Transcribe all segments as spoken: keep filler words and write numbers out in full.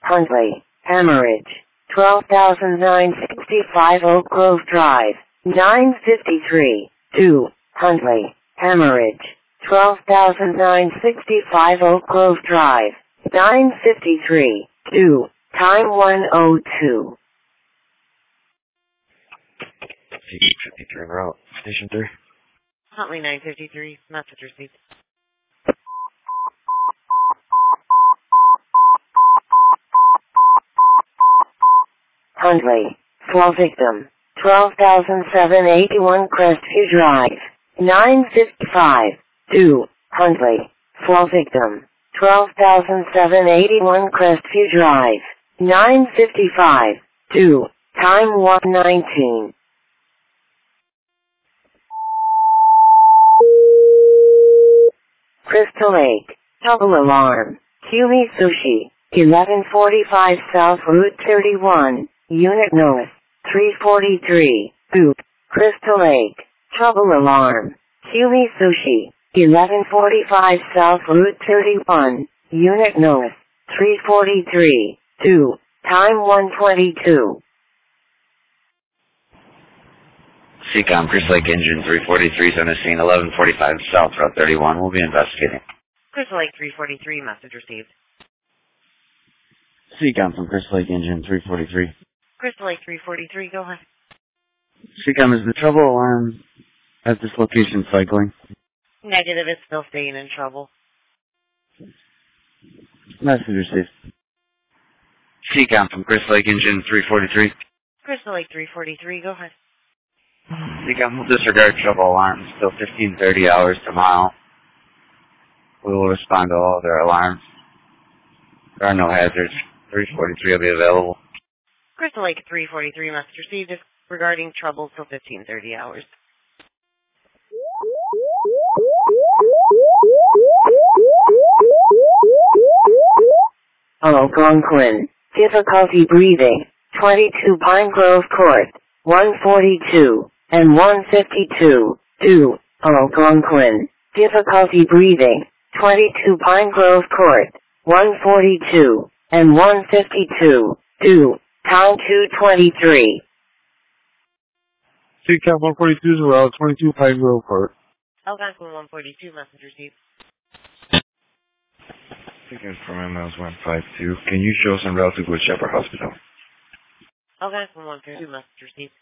Huntley, Hemorrhage, twelve thousand nine hundred sixty-five Oak Grove Drive, nine fifty-three, two, Huntley, Hemorrhage, twelve thousand nine hundred sixty-five Oak Grove Drive, nine fifty-three, two, time one oh two. fifty-three en route, station three. Huntley nine fifty-three, message received. Huntley, fall victim, twelve thousand seven hundred eighty-one Crestview Drive, nine fifty-five, two, Huntley, fall victim, twelve thousand seven hundred eighty-one Crestview Drive, nine fifty-five, two, time one nineteen. Crystal Lake, double alarm, Kumi Sushi, eleven forty-five South Route thirty-one, Unit North, three forty-three, Boop, Crystal Lake, trouble alarm, Kumi Sushi, eleven forty-five South Route thirty-one, Unit North, three forty-three, two, time one twenty-two. Seacom, Crystal Lake Engine three forty-three is on the scene, eleven forty-five South Route thirty-one. We'll be investigating. Crystal Lake three forty-three, message received. Seacom from Crystal Lake Engine three forty-three. Crystal Lake three forty-three, go ahead. Seacom, is the trouble alarm at this location cycling? Negative, it's still staying in trouble. Message received. Seacom from Crystal Lake Engine three forty-three. Crystal Lake three forty-three, go ahead. Seacom, we'll disregard trouble alarms till fifteen thirty hours to mile. We will respond to all other alarms. There are no hazards. three forty-three will be available. Crystal Lake three forty-three, message received regarding trouble till fifteen thirty hours. Algonquin, difficulty breathing, twenty-two Pine Grove Court, one forty-two, and one fifty-two, two, Algonquin, difficulty breathing, twenty-two Pine Grove Court, one forty-two, and one fifty-two, two, time two twenty-three. Seacom one forty-two is around twenty-two Pine Grove Court. Algonquin one forty-two, message received. Seacom from M Ls one fifty-two. Can you show us en route to Good Shepherd Hospital? Algonquin one fifty-two, message received.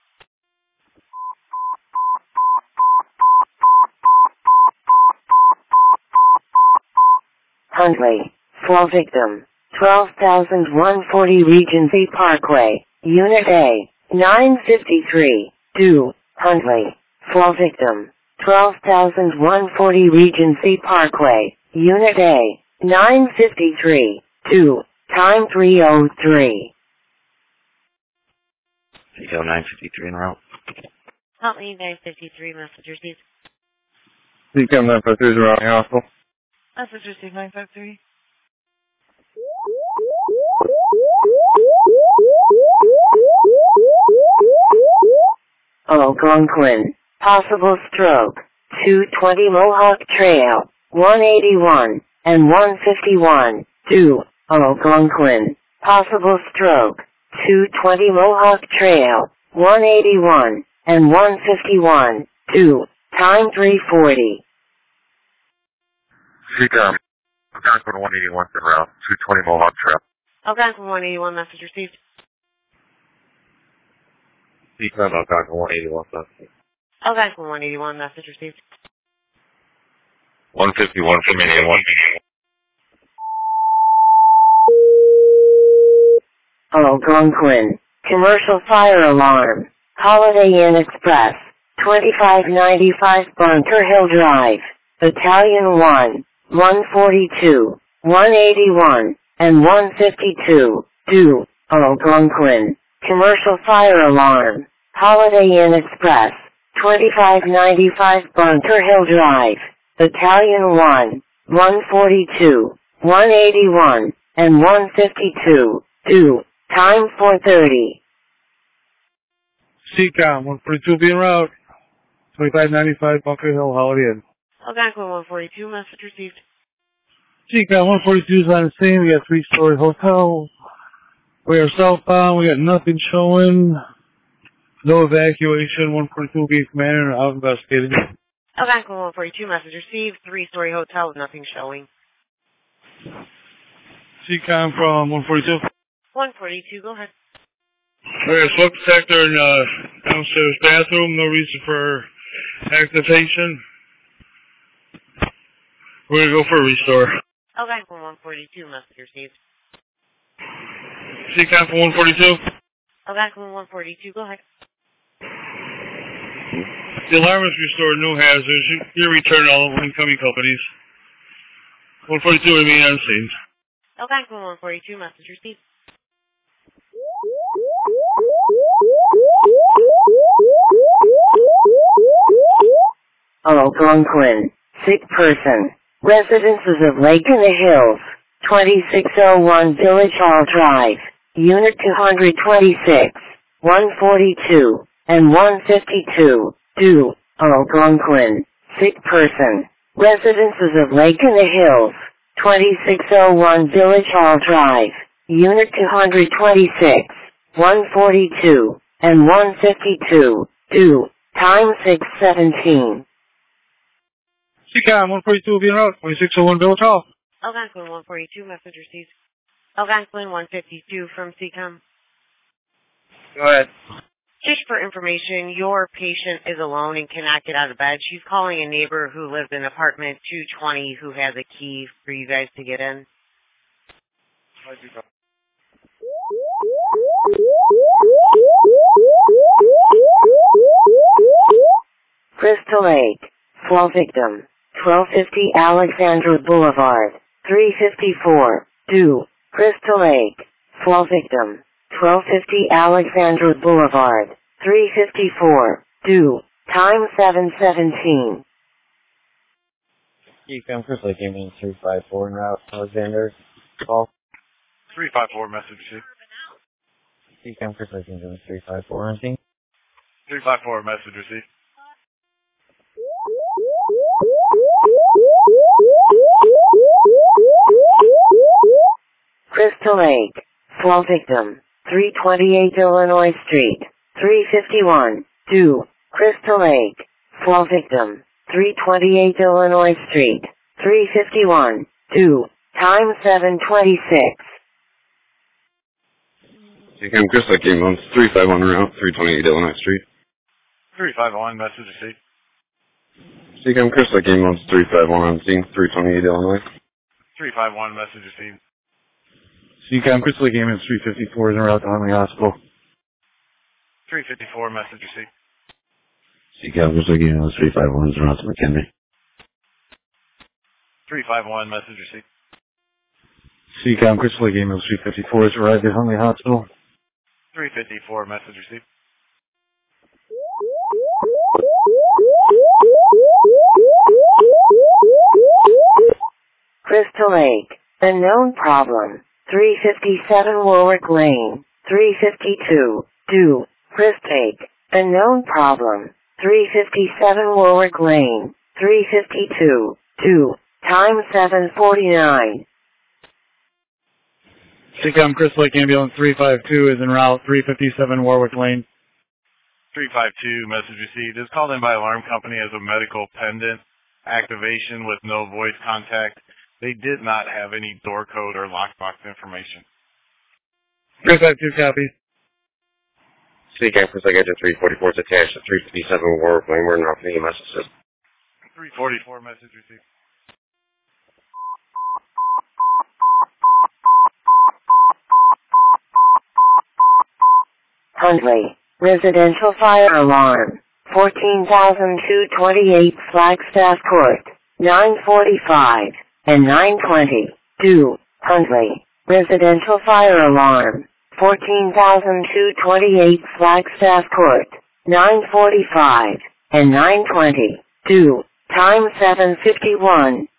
Huntley, fall victim, twelve thousand one hundred forty Regency Parkway, Unit A, nine fifty-three, two, Huntley, fall victim, twelve thousand one hundred forty Regency Parkway, Unit A, nine fifty-three, two, time three oh three. Seacom nine fifty-three en route. Huntley nine fifty-three, message received. Seacom nine fifty-three is around the hospital. Message received nine fifty-three. Algonquin, possible stroke, two twenty Mohawk Trail, one eighty-one, and one fifty-one, two, Algonquin, possible stroke, two twenty Mohawk Trail, one eighty-one, and one fifty-one, two, time three forty. Seacom, Algonquin one eighty-one is around two twenty Mohawk Trail. Algonquin one eighty-one, message received. Seacom, Algonquin one eighty-one, message. Algonquin one eighty-one, message received. one fifty-one from eighty-one. Algonquin, commercial fire alarm, Holiday Inn Express, twenty-five ninety-five Bunker Hill Drive, Battalion one, one forty-two, one eighty-one, and one fifty-two, two, Algonquin, commercial fire alarm, Holiday Inn Express, twenty-five ninety-five Bunker Hill Drive, Battalion one, one forty-two, one eighty-one, and one fifty-two, two, time four thirty. Seacom one forty-two being route, twenty-five ninety-five Bunker Hill, Holiday Inn. Algonquin one forty-two, message received. Seacom one forty-two is on the scene. We got three-story hotel. We are southbound. We got nothing showing. No evacuation. one forty-two being commanded out investigating. Algonquin one forty-two, message received. Three-story hotel with nothing showing. C COM from one forty-two. one forty-two, go ahead. We got smoke detector in uh, downstairs bathroom. No reason for activation. We're going to go for a restore. Algonquin one forty-two, message received. C COM from one forty-two. Algonquin one forty-two, go ahead. The alarm is restored, no hazards. You, you return all incoming companies. one forty-two remain on scene. Algonquin one forty-two, message received. Algonquin, sick person. Residences of Lake in the Hills, twenty-six oh one Village Hall Drive, Unit two twenty-six, one forty-two, and one fifty-two, do, Algonquin, sick person. Residences of Lake in the Hills, twenty-six oh one Village Hall Drive, Unit two twenty-six, one forty-two, and one fifty-two, do, time six seventeen. C COM one forty-two being route, twenty-six oh one Village Hall. Algonquin one forty-two, message received. Algonquin one fifty-two from C COM. Go ahead. Just for information, your patient is alone and cannot get out of bed. She's calling a neighbor who lives in apartment two twenty who has a key for you guys to get in. Crystal Lake, fall victim, twelve fifty Alexandra Boulevard, three fifty-four, do, Crystal Lake, fall victim, twelve fifty Alexandra Boulevard, three fifty-four, do, time seven seventeen. C COM Crystal Lake Ambulance three five four en route, Alexander, call. three five four, message received. C COM Crystal Lake Ambulance three five four on scene. three five four, message received. Crystal Lake, fall victim, three twenty-eight Illinois Street, three fifty-one, do, Crystal Lake, fall victim, three twenty-eight Illinois Street, three fifty-one, do, time seven twenty-six. C COM Crystal Lake Ambulance three five one route, three twenty-eight Illinois Street. three five one, message received. C COM Crystal Lake Ambulance three five one on scene, three twenty-eight Illinois. three five one, message received. C COM Crystal Lake Ambulance three fifty-four is en route to Huntley Hospital. three fifty-four, message received. C COM Crystal Lake Ambulance three five one is en route to McHenry. three five one, message received. C COM Crystal Lake Ambulance three fifty-four is arrived at Huntley Hospital. three fifty-four, message received. Crystal Lake, unknown problem, three fifty-seven Warwick Lane, three fifty-two, do, Crystal Lake, unknown problem, three fifty-seven Warwick Lane, three fifty-two, do, time seven forty-nine. C COM Crystal Lake Ambulance three five two is en route, three fifty-seven Warwick Lane. three five two, message received. Is called in by alarm company as a medical pendant activation with no voice contact. They did not have any door code or lockbox information. three five two copy. C COM Crystal Lake Engine three forty-four is attached to three fifty-seven Warwick Lane. We're in route for the E M S assist. three forty-four, message received. Huntley, residential fire alarm, fourteen thousand two hundred twenty-eight Flagstaff Court, nine forty-five, and nine twenty, do, Huntley, residential fire alarm, fourteen thousand two hundred twenty-eight Flagstaff Court, nine forty-five, and nine twenty, do, time seven fifty-one.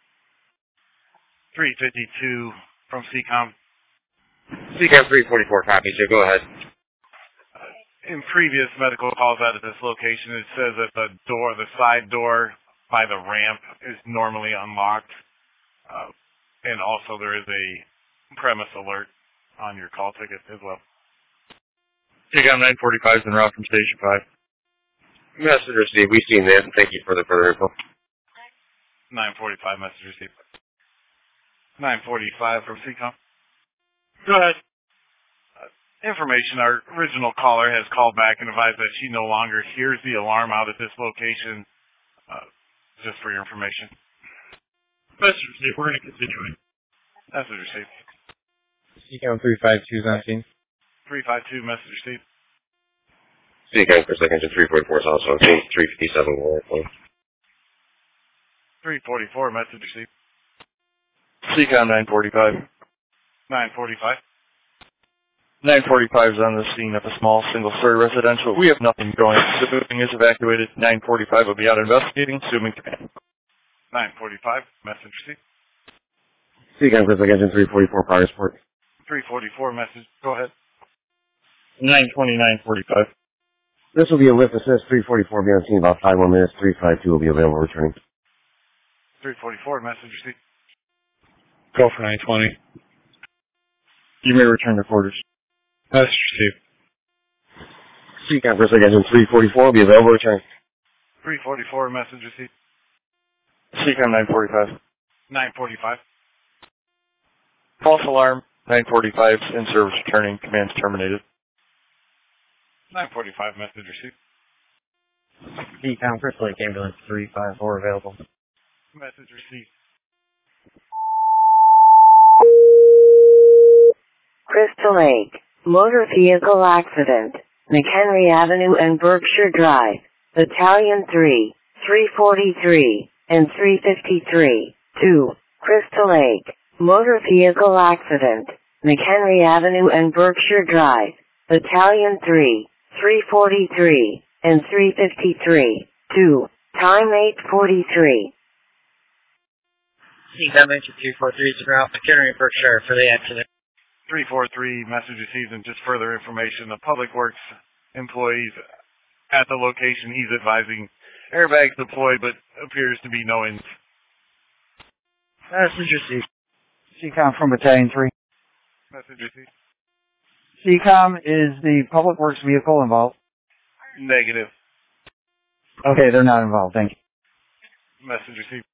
three fifty-two from C COM. C COM three forty-four copy, so go ahead. In previous medical calls out at this location, it says that the door, the side door by the ramp is normally unlocked. Uh, and also there is a premise alert on your call ticket as well. Seacom nine forty-five is en route from Station five. Message received. We've seen that, and thank you for the further info. nine forty-five, message received. nine forty-five from Seacom. Go ahead. Uh, information, our original caller has called back and advised that she no longer hears the alarm out at this location, uh, just for your information. Message received. We're going to continue. Message received. Seacom three five two is on scene. three five two, message received. Seacom for second to three forty-four is also on scene. three fifty-seven will work. three forty-four, message received. Seacom nine forty-five. nine forty-five. nine forty-five is on the scene of a small single-story residential. We have nothing going. The building is evacuated. nine forty-five will be out investigating, assuming command. nine forty-five, message received. Seacom for second to three forty-four, progress report. three forty-four, message, go ahead. nine twenty-nine forty-five. This will be a lift assist. three forty-four, be on scene about five more minutes. three five two will be available returning. three forty-four, message received. Go for nine twenty. You may return to quarters. Message received. Seacom for second to three forty-four will be available returning. three forty-four, message received. Seacom nine forty-five. nine forty-five. False alarm. nine forty-five in service returning. Command's terminated. nine forty-five, message received. Seacom Crystal Lake Ambulance three five four available. Message received. Crystal Lake, motor vehicle accident, McHenry Avenue and Berkshire Drive, Battalion three, three forty-three, and three fifty-three, two, Crystal Lake, motor vehicle accident, McHenry Avenue and Berkshire Drive, Battalion three, three forty-three, and three fifty-three, two, time eight forty-three. Seacom engine three four three is en route McHenry and Berkshire for the accident. three forty-three, message received, and just further information. The Public Works employees at the location, he's advising airbags deployed, but appears to be no ins. Message received. Seacom from Battalion three. Message received. Seacom, is the Public Works vehicle involved? Negative. Okay, they're not involved, thank you. Message received.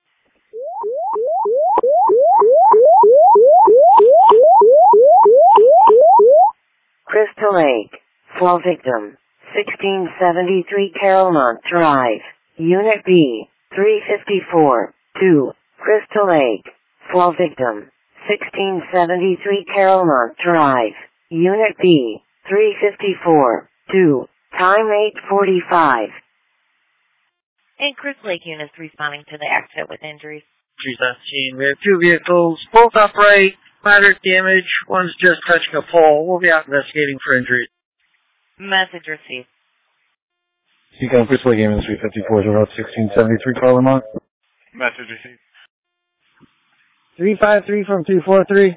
Crystal Lake, flow victim, sixteen seventy-three Carolmont Drive, Unit B, three fifty-four, two, Crystal Lake, flow victim, sixteen seventy-three Carolmont Drive, Unit B, three fifty-four, two, time eight forty-five. And Crystal Lake units responding to the accident with injuries. Trees on scene. We have two vehicles, both upright, moderate damage. One's just touching a pole. We'll be out investigating for injuries. Message received. Seacom Crystal Lake Ambulance three fifty-four is about sixteen seventy-three, Carlamont. Message received. three five three from two four three.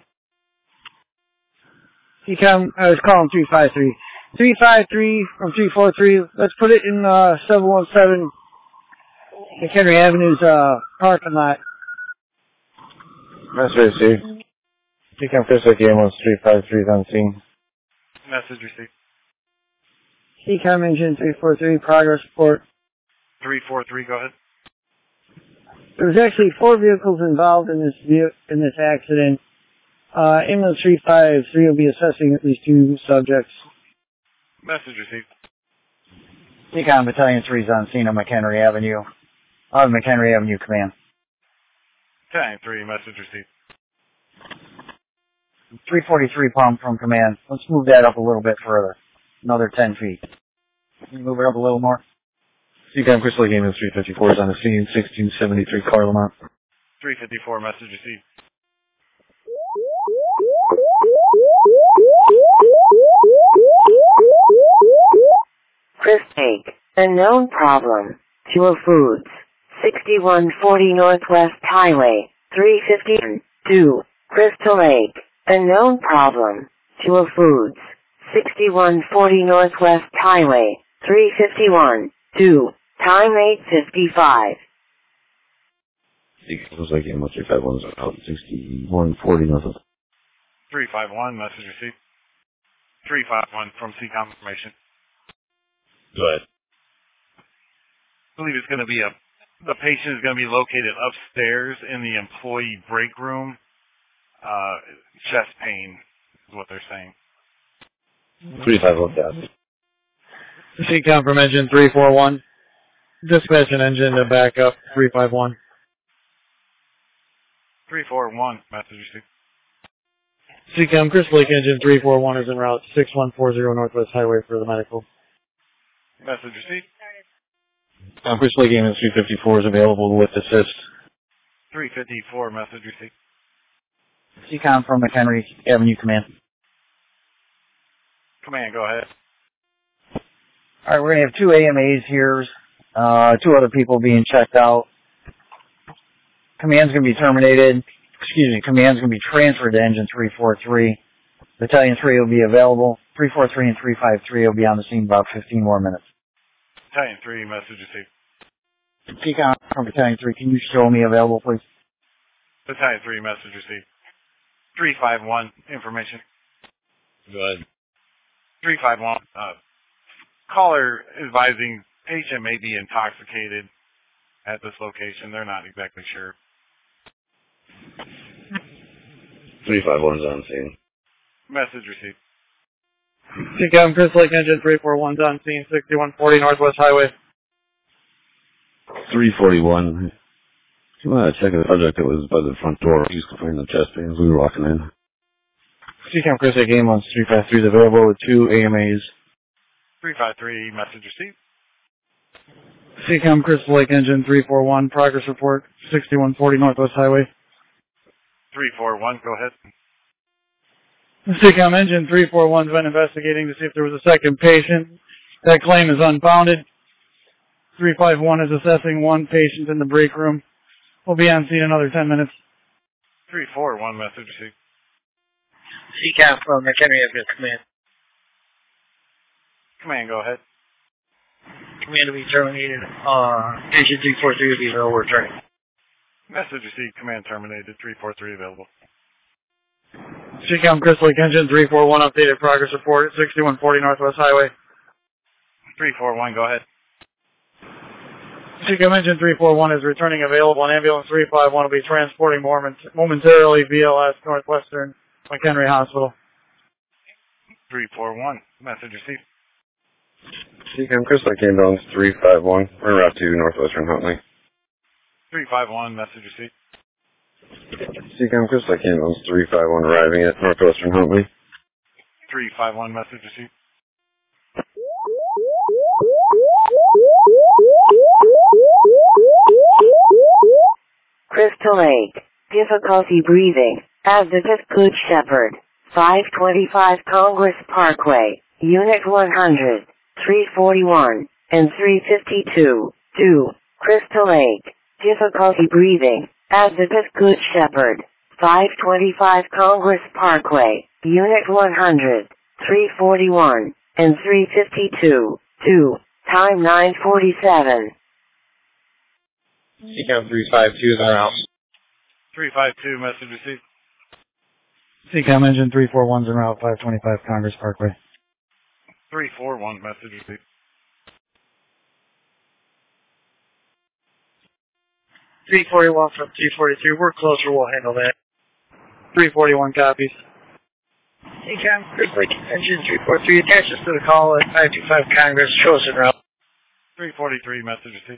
Seacom, I was calling three five three. three five three from two four three. Let's put it in uh, seven one seven McHenry Avenue's uh, parking lot. Message received. Seacom Crystal Lake Ambulance three five three is on scene. Message received. Seacom engine three four three, progress report. three four three, go ahead. There was actually four vehicles involved in this ve- in this accident. Uh, ambulance three five three will be assessing at least two subjects. Message received. Seacom Battalion three is on scene on McHenry Avenue. On McHenry Avenue Command. ten three, message received. three forty-three pump from command. Let's move that up a little bit further. Another ten feet. Can you move it up a little more? Seacom Crystal Lake Ambulance three fifty-four is on the scene, sixteen seventy-three, Carlamont. three fifty-four, message received. Chris Lake, unknown problem, Pure Foods, sixty-one forty Northwest Highway, three fifty-two, Crystal Lake, unknown problem, Pure Foods, sixty-one forty Northwest Highway, three fifty-one, two, time eight fifty-five. Seacom Crystal Lake Ambulance three five one is out, sixty-one forty Northwest. three five one, message received. three five one from C confirmation. Go ahead. I believe it's going to be a, the patient is going to be located upstairs in the employee break room. Uh, chest pain is what they're saying. three five one, copy. C confirm engine three four one. Dispatch an engine to back up three five one. three four one, message received. C com Crystal Lake engine three four one is en route six one four zero Northwest Highway for the medical. Message received. Um, Crystal Lake ambulance three fifty-four is available with assist. three fifty-four, message received. C com from McHenry Avenue Command. Command, go ahead. Alright, we're going to have two A M As here, uh, two other people being checked out. Command's going to be terminated. Excuse me, command's going to be transferred to engine three four three. Battalion three will be available. three four three and three five three will be on the scene about fifteen more minutes. Battalion three, message received. C com from Battalion three, can you show me available, please? Battalion three, message received. three five one, information. Go ahead. three five one, uh, caller advising patient may be intoxicated at this location. They're not exactly sure. three five one's on scene. Message received. C com Crystal Lake engine three four one's on scene, sixty-one forty Northwest Highway. three forty-one. You want to check the subject that was by the front door. He was complaining of chest pains. We were walking in. C com Crystal Lake ambulance three five three is available with two A M As. three five three, message received. C com Crystal Lake engine three four one, progress report, sixty-one forty Northwest Highway. three four one, go ahead. C com engine three four one's been investigating to see if there was a second patient. That claim is unfounded. three five one is assessing one patient in the break room. We'll be on scene in another ten minutes. three four one, message received. C com from McHenry Avenue Command. Command, go ahead. Command will be terminated. Uh, engine three four three will be available returning. Message received, command terminated, three four three available. C com Crystal Lake engine three four one updated progress report, sixty-one forty Northwest Highway. three four one, go ahead. C com engine three four one is returning available, and ambulance three five one will be transporting moment momentarily V L S Northwestern McHenry Hospital. three four one, message received. C com Crystal Lake ambulance three five one. We're en route to Northwestern Huntley. three five one, message received. C com Crystal Lake ambulance three five one arriving at Northwestern Huntley. three five one, message received. Crystal Lake. Difficulty breathing. Advocate Good Shepherd. five twenty-five Congress Parkway. Unit one hundred. three forty-one. And three fifty-two. two. Crystal Lake. Difficulty breathing. Advocate Good Shepherd. five twenty-five Congress Parkway. Unit one hundred. three forty-one. And three fifty-two. two. Time nine forty-seven. C com three five two is on route. three five two, message received. C com engine three four one's en route five twenty-five Congress Parkway. three four one, message received. three forty-one from three forty-three. We're closer. We'll handle that. three forty-one copies. C com Crystal Lake engine three four three attaches to the call at five two five Congress. Show us en route. three forty-three, message received.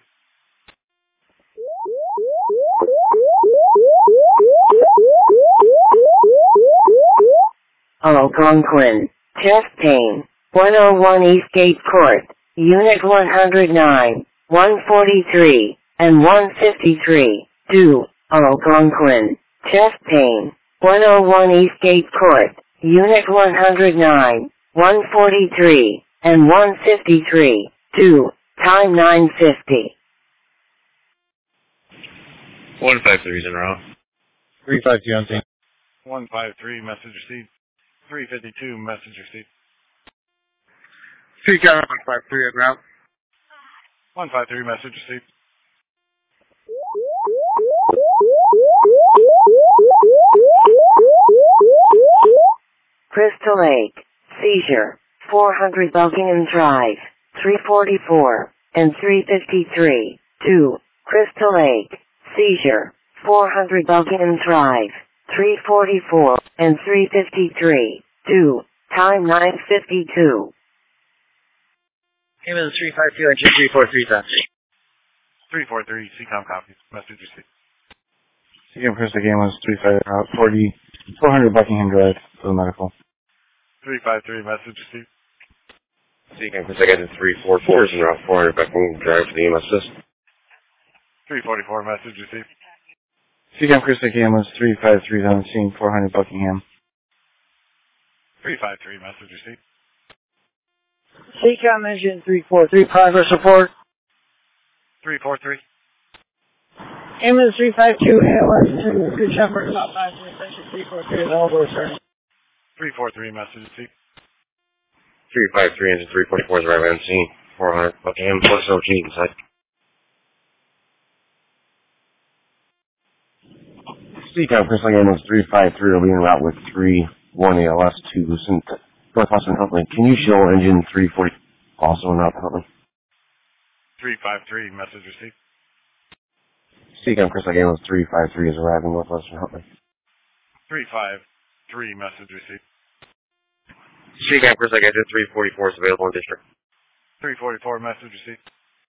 Algonquin. Chest pain. one oh one Eastgate Court. Unit one hundred nine. one forty-three. And one fifty-three. two. Algonquin. Chest pain. one oh one Eastgate Court. Unit one hundred nine. one forty-three. And one fifty-three. two. Time nine fifty. one five three is en route. three five two on scene. one five three, message received. three fifty-two, message received. C com one five three en route. one five three, message received. Crystal Lake, seizure, four hundred Buckingham Drive, three forty-four, and three fifty-three. two. Crystal Lake, seizure, four hundred Buckingham Drive, three forty-four, and three fifty-three. two. Time nine fifty-two. Came in three five two, engine three four three, Fancy. three four three, C COM copies. Message received. C COM Crystal Game was three five forty, four hundred Buckingham Drive for the medical. three five three, message received. C COM Crystal Game three four four is in route four hundred Buckingham Drive for the E M S system. three forty-four, message received. C COM Crystal Game was three five three on the scene, four hundred Buckingham. three five three, message received. C COM engine three four three, progress report. three four three. Ambulance three five two, A L S two, good shepherd, about five three, section three four three, available, sir. three four three, message received. three five three, engine three forty-four is arriving on scene, four hundred Buckingham, plus O G inside. C COM Crystal Game was three five three will be en route with three one A L S to Northwestern Huntley. Can you show engine three forty also en route to Huntley? three five three, message received. C COM Crystal Game was three five three is arriving Northwestern Huntley. three five three, message received. C COM Crystal Game three forty-four is available in district. three forty-four, message received.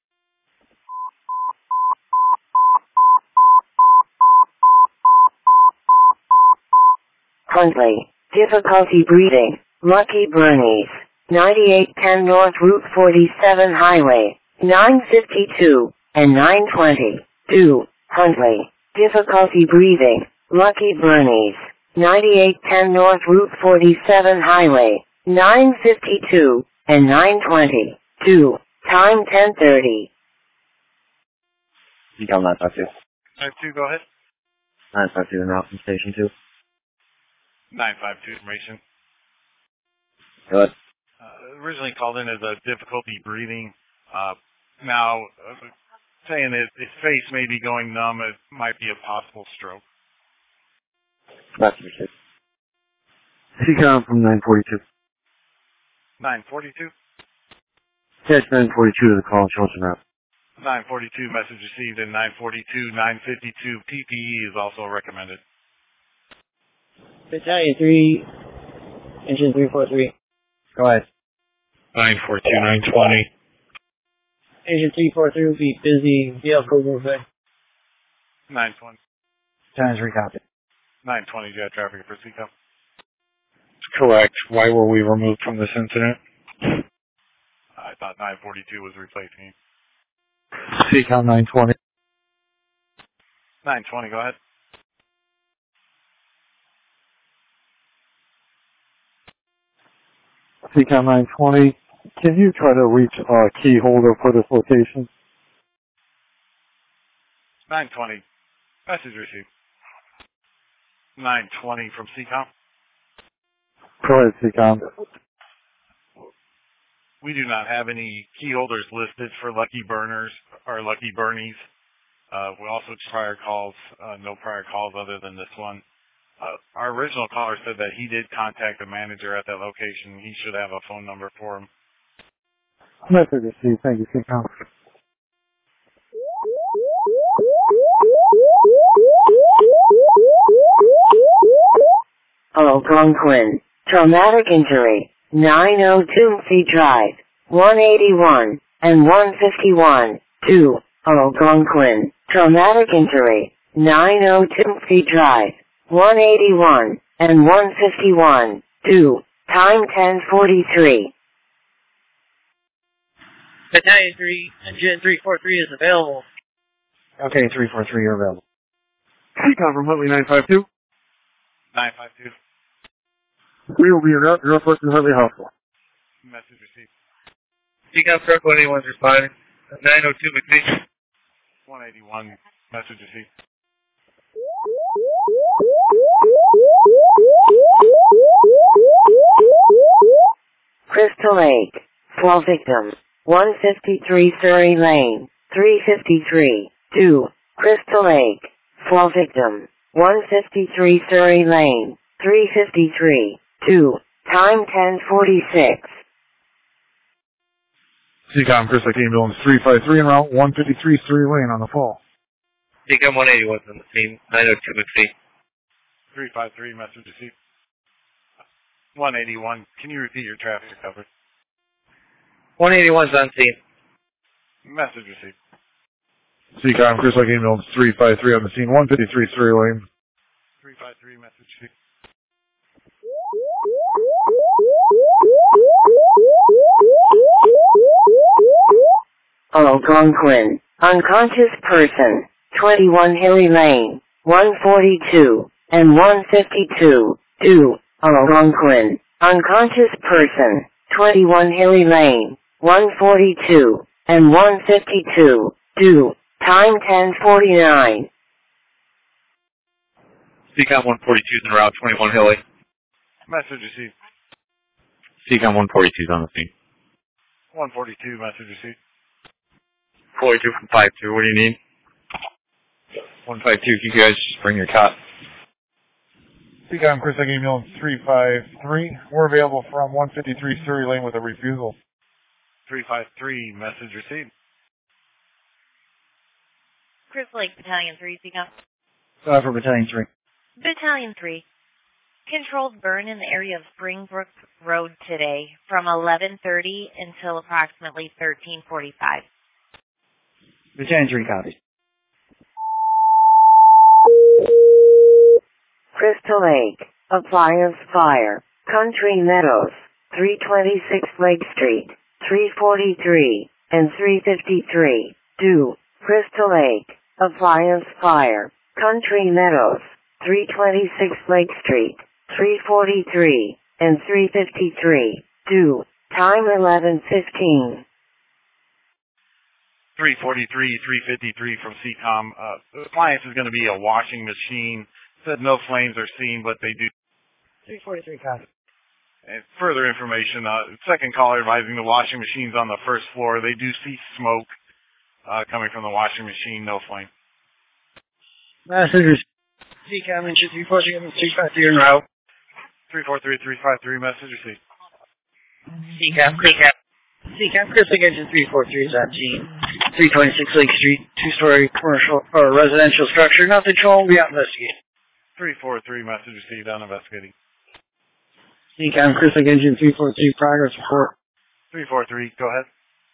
Huntley, difficulty breathing, Lucky Bernie's, ninety-eight ten North Route forty-seven Highway, nine fifty-two, and nine twenty. two. Huntley, difficulty breathing, Lucky Bernie's, ninety-eight ten North Route forty-seven Highway, nine fifty-two, and nine twenty. two. Time ten thirty. C COM nine five two. nine two, go ahead. nine five two en route from station two. nine five two, information. Good. Uh, originally called in as a difficulty breathing. Uh, now, uh, saying that his face may be going numb, it might be a possible stroke. That's received. C COM from nine forty-two. nine forty-two? Catch nine forty-two to the call, Chilton route. nine forty-two, message received, and nine forty-two, nine fifty-two, P P E is also recommended. Battalion three, engine three four three. Go ahead. nine forty-two, nine twenty. Engine three four three will be busy, vehicle moving. nine twenty. Times recopied. nine twenty, jet traffic for C COM. Correct. Why were we removed from this incident? I thought nine forty-two was replacing. C COM nine twenty. nine twenty, go ahead. C COM nine twenty. Can you try to reach a key holder for this location? nine twenty, message received. nine twenty from C COM. Go ahead, C COM. We do not have any key holders listed for Lucky Burners or Lucky Bernies. Uh, we also prior calls, uh, no prior calls other than this one. Uh, our original caller said that he did contact the manager at that location. He should have a phone number for him. Message received. Thank you, C COM. Algonquin, traumatic injury, nine oh two C Drive, one eighty-one, and one fifty-one. two. Algonquin, traumatic injury, nine oh two C Drive, one eighty-one, and one fifty-one. two. Time ten forty-three. Battalion three, engine three four three is available. Okay, three four three, you're available. C COM from Huntley nine five two. nine five two. We will be in route to Northwestern Huntley Hospital. Message received. C COM Circle anyone's responding. nine oh two McNeese. one eighty-one. Message received. Crystal Lake, fall victim, one fifty-three Surrey Lane, three fifty-three. two. Crystal Lake, fall victim, one fifty-three Surrey Lane, three fifty-three. two. Time ten forty-six. C COM, Chris Lake Ambulance three five three en route one fifty-three Surrey Lane on the fall. C COM one eighty-one on the scene, nine oh two McPhee. three five three, message received. one eighty-one, can you repeat your traffic coverage? one eighty-one's on scene. Message received. C COM, Chris Lake Ambulance three five three on the scene, one fifty-three Surrey Lane. three five three, message received. Algonquin, unconscious person, twenty-one Hilly Lane, one forty-two, and one fifty-two, do, Algonquin, unconscious person, twenty-one Hilly Lane, one forty-two, and one fifty-two, do, time ten forty-nine. C COM one forty-two is en route, twenty-one Hilly. Message received. C COM one forty-two is on the scene. one forty-two, message received. forty-two from five two, what do you need? one five two, you guys just bring your cot. C COM, Chris Lake Ambulance three five three. We're available from one fifty-three Surrey Lane with a refusal. three five three, message received. Chris Lake, Battalion three, C COM. Uh, for Battalion three. Battalion three. Controlled burn in the area of Springbrook Road today from eleven thirty until approximately thirteen forty-five. Battalion three copies. Crystal Lake, Appliance Fire, Country Meadows, three twenty-six Lake Street, three forty-three, and three fifty-three, do, Crystal Lake, Appliance Fire, Country Meadows, three twenty-six Lake Street, three forty-three, and three fifty-three, do, time eleven fifteen. three forty-three, three fifty-three from C COM. Uh, the appliance is going to be a washing machine. Said no flames are seen, but they do. three forty-three copy. And further information, uh, second caller advising the washing machine's on the first floor. They do see smoke uh, coming from the washing machine, no flame. Messengers. C COM engine three four three, three five three en route. three four three, three five three, message received. C COM, C COM. C COM, Chris Lake engine three four three is on scene. three twenty-six Lake Street, two-story commercial or residential structure. Nothing wrong. We out investigating. three four three, message received, on investigating. C COM, Chris Lake engine three four three, progress report. three four three, go ahead.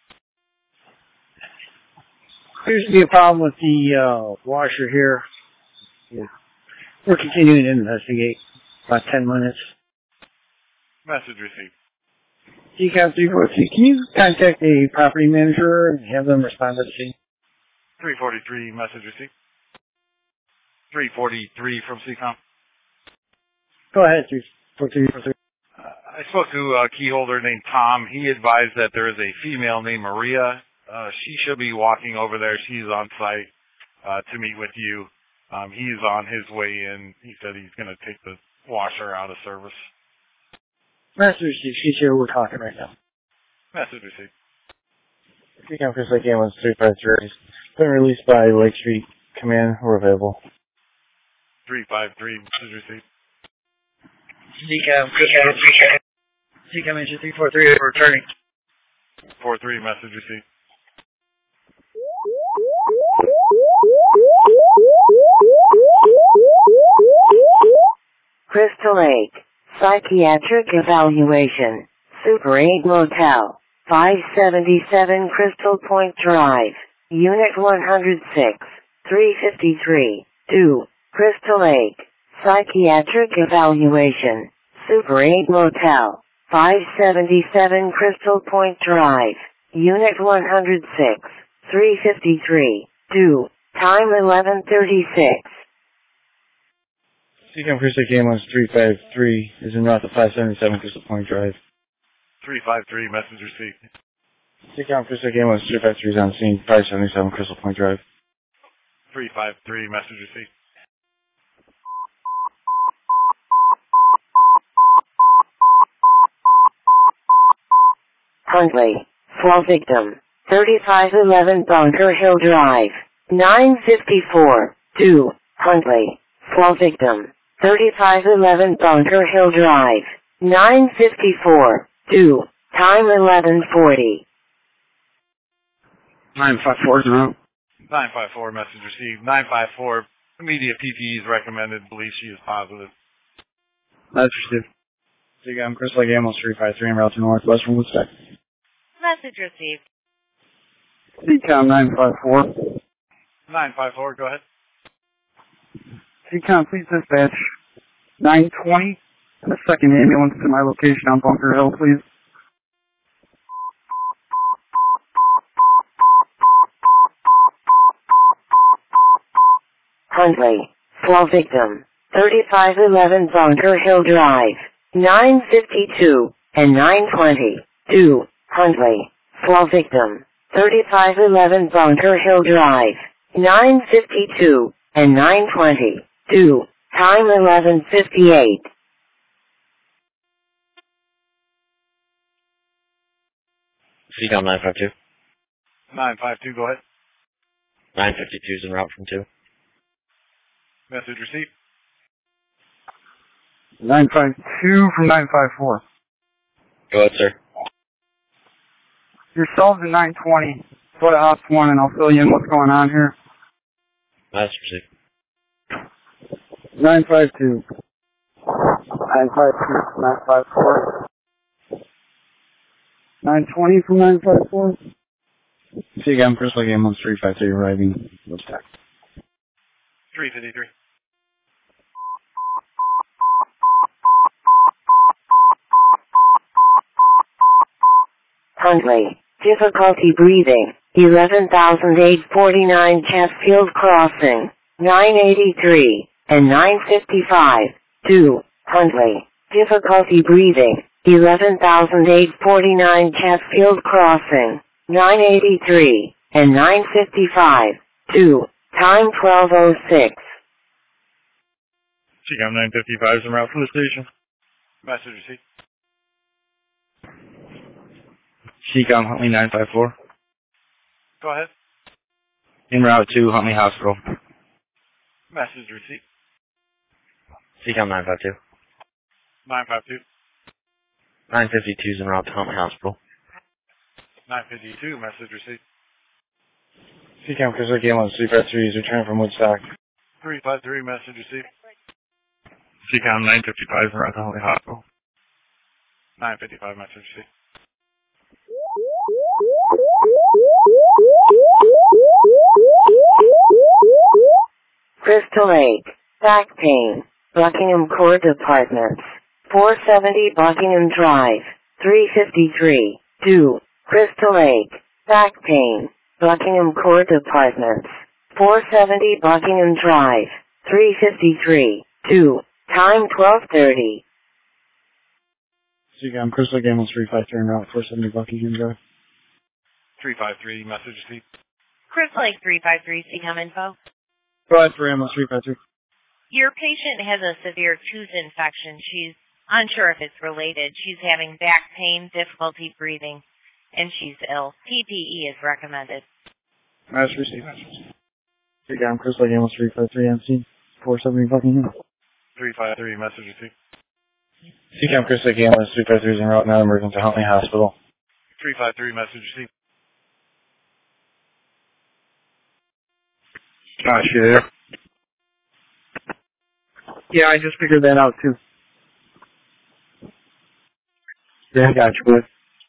Appears to be a problem with the uh, washer here. Yeah. We're continuing to investigate. About ten minutes. Message received. C COM three four three, can you contact a property manager and have them respond to the scene? three forty-three, message received. three forty-three from C COM. Go ahead, three four three. Uh, I spoke to a key holder named Tom. He advised that there is a female named Maria. Uh, she should be walking over there. She's on site uh, to meet with you. Um, he's on his way in. He said he's going to take the washer out of service. Message received. She's here. We're talking right now. Message received. C COM, Chris Lake Ambulance three five three. Been released by Lake Street Command. We're available. three five three, message received. C COM, Chris Lake, C COM engine three four three, we're returning. four three, message received. Crystal Lake, Psychiatric Evaluation, Super eight Motel, five seventy-seven Crystal Point Drive, Unit one oh six, three fifty-three, do, Crystal Lake, Psychiatric Evaluation, Super eight Motel, five seventy-seven Crystal Point Drive, Unit one oh six, three fifty-three, do, time eleven thirty-six. C COM, Chris Lake Ambulance three five three is en route to five seventy-seven Crystal Point Drive. three five three, message received. C COM, Chris Lake Ambulance three five three is on scene, five seventy-seven Crystal Point Drive. three five three, message received. Huntley, fall victim, thirty-five eleven Bunker Hill Drive, nine fifty-four, do, Huntley, fall victim, thirty-five eleven Bunker Hill Drive, nine fifty-four. two. Time eleven forty. nine five four is en route. nine five four, message received. nine five four, immediate P P E is recommended. Believes she is positive. Message received. Seacom Crystal Lake Ambulance three five three en route to northwest from Woodstock. Message received. Seacom nine five four. nine five four, go ahead. Seacom, please dispatch nine twenty, the second ambulance to my location on Bunker Hill, please. Huntley. Slow victim. thirty-five eleven Bunker Hill Drive. nine fifty-two and nine twenty. two. Huntley. Slow victim. thirty-five eleven Bunker Hill Drive. nine fifty-two and nine twenty. two. Time eleven fifty-eight. Seacom nine five two. nine five two, go ahead. nine fifty-two is en route from two. Message received. nine five two from nine five four. Go ahead, sir. Yourselves in nine twenty. Go to Ops one and I'll fill you in what's going on here. Message received. nine five two. nine five two, nine five four. nine twenty from nine five four. Seacom Crystal Lake Ambulance three five three arriving Woodstock. three fifty-three. Huntley. Difficulty breathing. eleven thousand eight hundred forty-nine Chatfield Crossing. nine eighty-three and nine fifty-five. two. Huntley. Difficulty breathing. eleven thousand eight hundred forty-nine Chatfield Crossing. nine eighty-three and nine fifty-five. two. Time twelve oh six. Seacom nine fifty-five is en route from the station. Message received. Seacom Huntley nine five four. Go ahead. En route to Huntley Hospital. Message received. Seacom nine five two. nine five two. nine fifty-two is en route to Huntley Hospital. nine fifty-two, message received. Seacom Crystal Lake Ambulance three five three is returning from Woodstock. three five three, message received. Seacom nine fifty-five is en route to Huntley Hospital. nine fifty-five, message received. Crystal Lake. Back pain. Buckingham Court Apartments. four seventy Buckingham Drive. three fifty-three. two. Crystal Lake. Back pain. Buckingham Court Apartments. four seventy Buckingham Drive. three fifty-three. two. Time twelve thirty. Seacom Crystal Lake Ambulance three five three en route four seventy Buckingham Drive. three five three, message received. Crystal Lake three five three, Seacom info. Go ahead for Ambulance three five three. Your patient has a severe tooth infection. She's unsure if it's related. She's having back pain, difficulty breathing, and she's ill. P P E is recommended. Message received. Seacom Crystal Lake Ambulance three five three on scene. four seventy Buckingham. three five three, message received. Seacom Crystal Lake Ambulance three five three is en route now emergent to Huntley Hospital. three five three, message received. Gosh, you there? Yeah, I just figured that out too. Yeah, I got you, bud.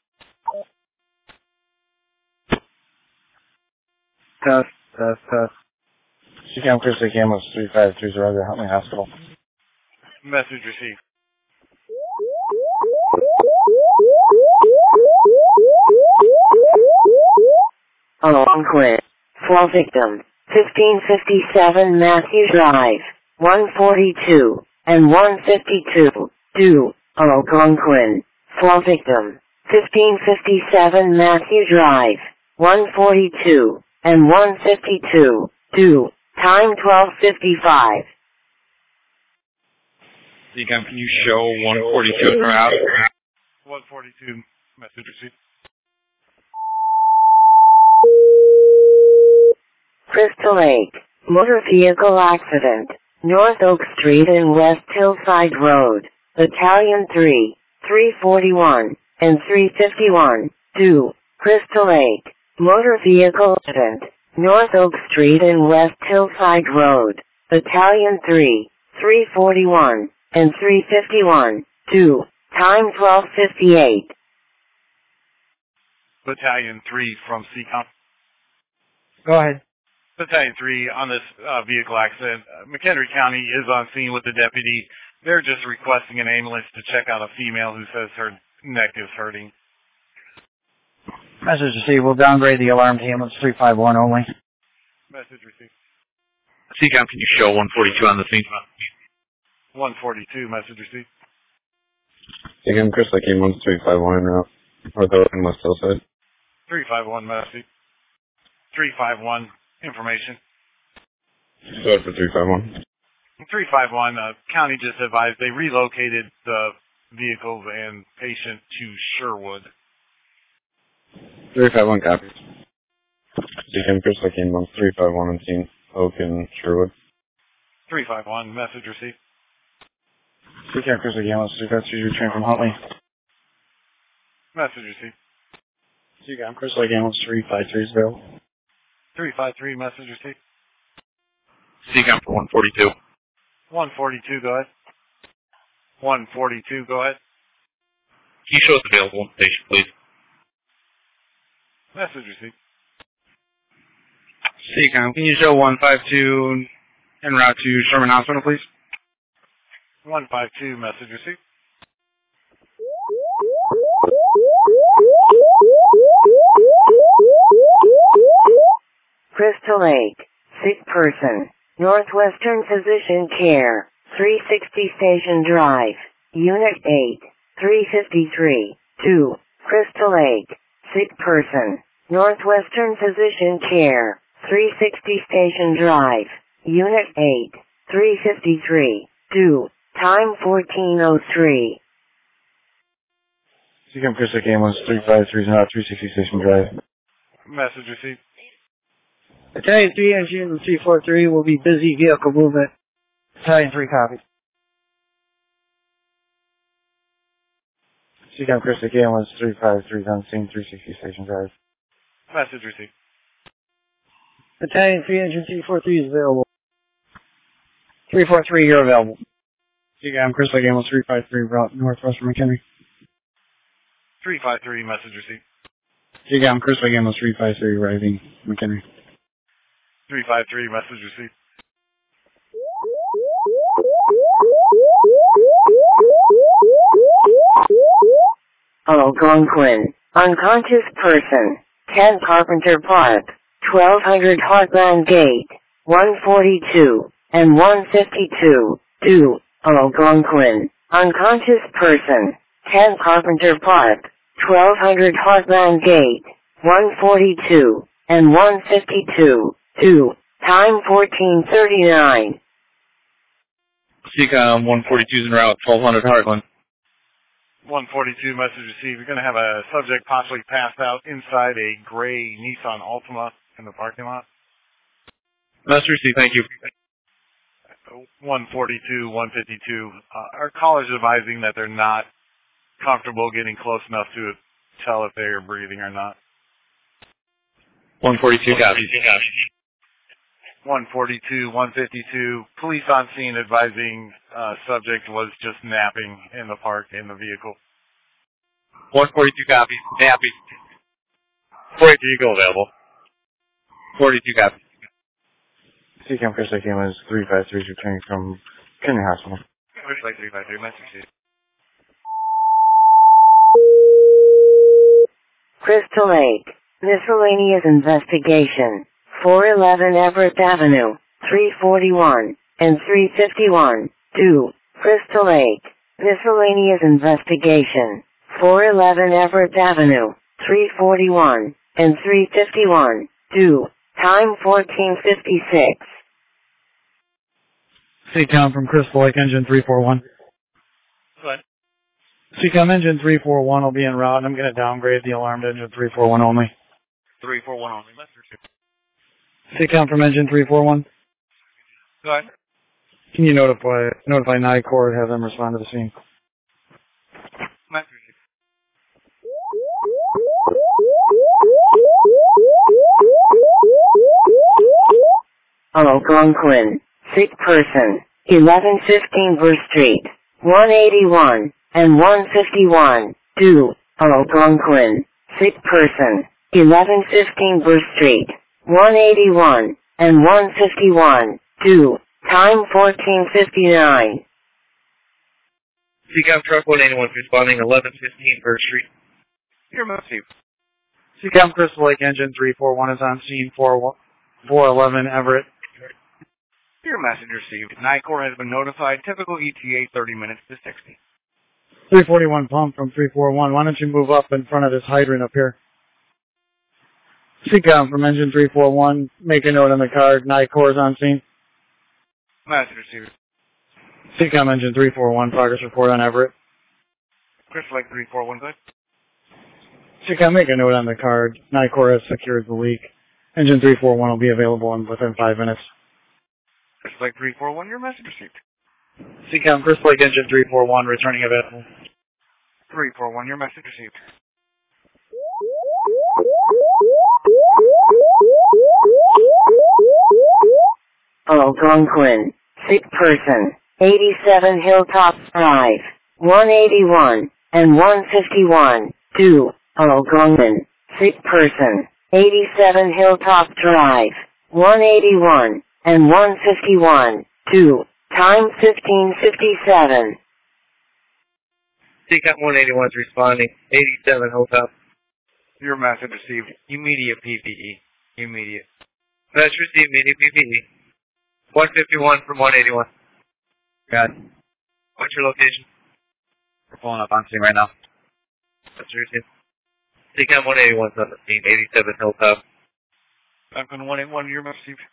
Test, test, test. Seacom Crystal Lake Ambulance three five three is arrived at Huntley Hospital. Message received. Algonquin. Slow victim. fifteen fifty-seven Matthew Drive. one forty-two and one fifty-two. two. Algonquin. Slow victim. fifteen fifty-seven Matthew Drive. one forty-two and one fifty-two. two. Time twelve fifty-five. Seacom, can you show one forty-two en route? one forty-two, message received. Crystal Lake. Motor vehicle accident. North Oak Street and West Hillside Road. Battalion three. three forty-one, and three fifty-one, to Crystal Lake. Motor vehicle accident, North Oak Street and West Hillside Road. Battalion three, three forty-one, and three fifty-one, to time twelve fifty-eight. Battalion three from C COM. Go ahead. Battalion three on this uh, vehicle accident. Uh, McHenry County is on scene with the deputy. They're just requesting an ambulance to check out a female who says her neck is hurting. Message received. We'll downgrade the alarm to ambulance three five one only. Message received. C COM, can you show one forty-two on the scene? one forty-two, message received. C COM, Chris Lake ambulance three five one en route. North Oak and West Hillside. three five one, message. three five one, information. Go ahead for three five one. three five one, uh, county just advised they relocated the vehicles and patient to Sherwood. three five one, copy. C COM, Chris Lake ambulance three five one on scene. Oak and Sherwood. three five one, message received. C COM, Chris Lake ambulance three five two, return from Huntley. Message received. C COM, Chris Lake ambulance three five three is available. three five three, message received. C COM for one forty-two. one forty-two, go ahead. one forty-two, go ahead. Can you show us available patient, please? Message received. C COM, can you show one five two en route to Sherman Hospital, please? one five two, message received. Crystal Lake, sick person, Northwestern Physician Care, three sixty Station Drive, Unit eight, three fifty-three, to Crystal Lake, sick person, Northwestern Physician Care, three sixty Station Drive, Unit eight, three fifty-three, to time fourteen oh three. C COM, Chris Lake ambulance three five three is now three sixty Station Drive. Message received. Battalion three, engine three four three will be busy vehicle movement. Battalion three, copy. C COM, Chris Lake ambulance three five three is on scene, three sixty Station Drive. Message received. Battalion three, engine three four three is available. three four three, you're available. C COM, Chris Lake ambulance three five three, route northwest from McHenry. three five three, message received. C COM, Chris Lake ambulance three five three, arriving McHenry. three five three, message received. Algonquin, unconscious person, ten Carpenter Park, twelve hundred Heartland Gate, one forty-two, and one fifty-two, to Algonquin, unconscious person, ten Carpenter Park, twelve hundred Heartland Gate, one forty-two, and one fifty-two, to time fourteen thirty-nine. C COM, one forty-two is en route, twelve hundred Heartland. one forty-two, message received. You're going to have a subject possibly passed out inside a gray Nissan Altima in the parking lot. Message received, thank you. one forty-two, one fifty-two. Uh, our callers advising that they're not comfortable getting close enough to tell if they are breathing or not. one forty-two, copy. one forty-two, one fifty-two. Police on scene advising uh, subject was just napping in the park in the vehicle. one forty-two, copy. Nappy. forty-two, go available. forty-two, copy. C COM, Chris Lake ambulance three five three is returning from McHenry Hospital. Chris Lake three five three, message received. Crystal Lake, miscellaneous investigation, four eleven Everett Avenue, three forty-one, and three fifty-one, to Crystal Lake, miscellaneous investigation, four eleven Everett Avenue, three forty-one, and three fifty-one, to time fourteen fifty-six. C COM from Crystal Lake, engine three four one. Go ahead. C COM, engine three four one will be en route. I'm going to downgrade the alarm to engine three four one only. three four one only, message received. C COM from engine three four one. Go ahead. Can you notify notify NICOR and have them respond to the scene? Message Algonquin. Sick person. eleven fifteen Burr Street. one eighty-one and one fifty-one. two. Algonquin. Sick person. eleven fifteen Burr Street. one eighty-one and one fifty-one. two. Time fourteen fifty-nine. C COM truck one eighty-one responding eleven fifteen Burr Street. Your message. C COM Crystal Lake engine three four one is on scene four eleven Everett. Your message received. NICOR has been notified. Typical E T A thirty minutes to sixty. three forty-one pump from three four one. Why don't you move up in front of this hydrant up here? C COM from engine three four one. Make a note on the card. NICOR is on scene. Message received. C COM engine three four one. Progress report on Everett. Crystal Lake three four one, good. C COM, make a note on the card. NICOR has secured the leak. Engine three four one will be available in within five minutes. Crystal Lake three four one, your message received. C COM Crystal Lake engine three four one returning available. three four one, your message received. Algonquin. Sick person. eighty-seven Hilltop Drive. one eighty-one and one fifty-one. two. Algonquin. Sick person. eighty-seven Hilltop Drive. one eighty-one and one fifty-one. two. Time fifteen fifty-seven. C COM one eighty-one is responding eighty-seven Hilltop. Your message received. Immediate P P E. Immediate. Message received. Immediate P P E. one fifty-one from one eighty-one. Got it. What's your location? We're pulling up on scene right now. Message received. C COM one eighty-one is on the scene, eighty-seven Hilltop. Falcon one eighty-one, your message received.